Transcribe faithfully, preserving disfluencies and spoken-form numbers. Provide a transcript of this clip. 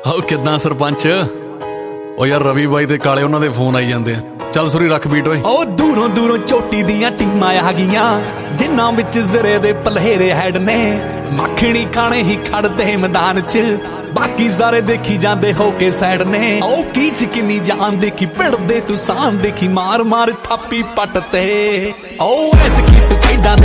ਹੋ ਕਿੱਦਾਂ ਸਰਪੰਚ? ਉਹ ਯਾਰ ਰਵੀ ਬਾਈ ਤੇ ਕਾਲੇ ਉਹਨਾਂ ਦੇ ਫੋਨ ਆਈ ਜਾਂਦੇ ਆ। ਚੱਲ ਸੁਰੀ ਰੱਖ ਬੀਟ ਓਏ। ਉਹ ਦੂਰੋਂ ਦੂਰੋਂ ਚੋਟੀ ਦੀਆਂ ਟੀਮਾਂ ਆ ਗਈਆਂ, ਜਿਨ੍ਹਾਂ ਵਿੱਚ ਜ਼ਰੇ ਦੇ ਪਲਹੇਰੇ ਹੈਡ ਨੇ। ਮੱਖਣੀ ਖਾਣੇ ਹੀ ਖੜਦੇ ਮੈਦਾਨ 'ਚ, ਬਾਕੀ ਸਾਰੇ ਦੇਖੀ ਜਾਂਦੇ ਹੋ ਕੇ ਸਾਈਡ ਨੇ। ਉਹ ਕੀ ਚ ਕਿੰਨੀ ਜਾਨ ਦੇਖੀ, ਭਿੜਦੇ ਤੂੰ ਸਾਨ ਦੇਖੀ, ਮਾਰ ਮਾਰ ਥਾਪੀ ਪੱਟ ਤੇ। ਉਹ ਐਤਕੀ ਤੂੰ ਖੇਡਾਂ